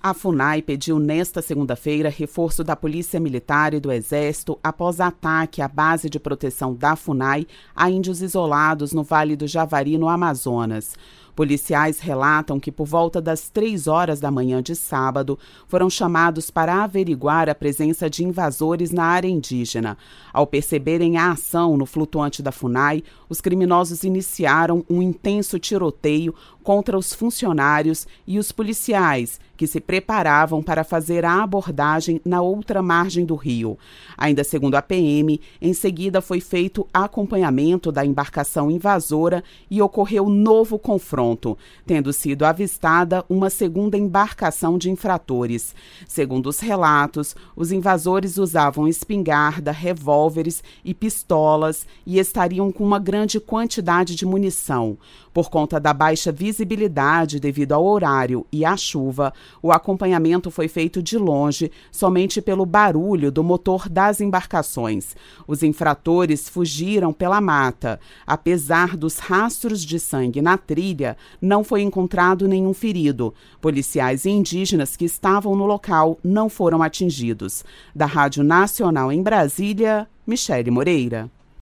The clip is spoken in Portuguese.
A FUNAI pediu nesta segunda-feira reforço da Polícia Militar e do Exército após ataque à base de proteção da FUNAI a índios isolados no Vale do Javari, no Amazonas. Policiais relatam que por volta das 3 horas da manhã de sábado foram chamados para averiguar a presença de invasores na área indígena. Ao perceberem a ação no flutuante da FUNAI, os criminosos iniciaram um intenso tiroteio contra os funcionários e os policiais, que se preparavam para fazer a abordagem na outra margem do rio. Ainda segundo a PM, em seguida foi feito acompanhamento da embarcação invasora e ocorreu novo confronto, tendo sido avistada uma segunda embarcação de infratores. Segundo os relatos, os invasores usavam espingarda, revólveres e pistolas e estariam com uma grande quantidade de munição. Por conta da baixa visibilidade devido ao horário e à chuva, o acompanhamento foi feito de longe, somente pelo barulho do motor das embarcações. Os infratores fugiram pela mata. Apesar dos rastros de sangue na trilha, não foi encontrado nenhum ferido. Policiais e indígenas que estavam no local não foram atingidos. Da Rádio Nacional em Brasília, Michele Moreira.